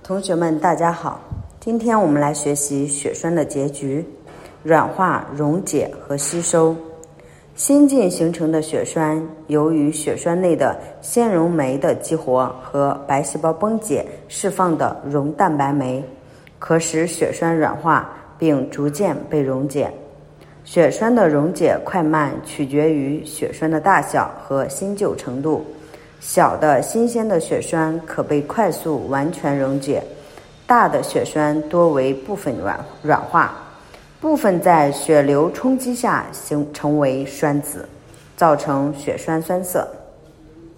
同学们大家好，今天我们来学习血栓的结局：软化、溶解和吸收。新近形成的血栓，由于血栓内的纤溶酶的激活和白细胞崩解释放的溶蛋白酶，可使血栓软化并逐渐被溶解。血栓的溶解快慢取决于血栓的大小和新旧程度。小的新鲜的血栓可被快速完全溶解，大的血栓多为部分软化，部分在血流冲击下成为栓子，造成血栓栓塞。